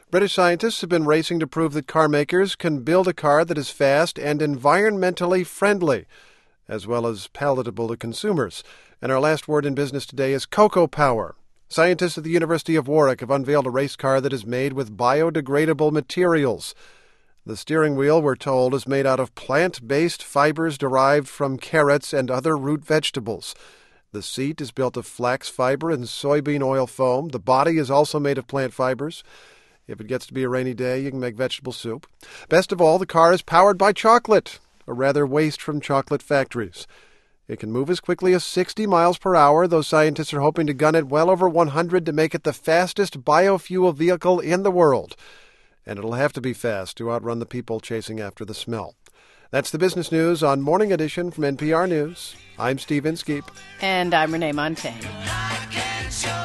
British scientists have been racing to prove that car makers can build a car that is fast and environmentally friendly, as well as palatable to consumers. And our last word in business today is cocoa power. Scientists at the University of Warwick have unveiled a race car that is made with biodegradable materials. The steering wheel, we're told, is made out of plant-based fibers derived from carrots and other root vegetables. The seat is built of flax fiber and soybean oil foam. The body is also made of plant fibers. If it gets to be a rainy day, you can make vegetable soup. Best of all, the car is powered by chocolate, or rather waste from chocolate factories. It can move as quickly as 60 miles per hour, though scientists are hoping to gun it well over 100 to make it the fastest biofuel vehicle in the world. And it'll have to be fast to outrun the people chasing after the smell. That's the business news on Morning Edition from NPR News. I'm Steve Inskeep. And I'm Renee Montagne.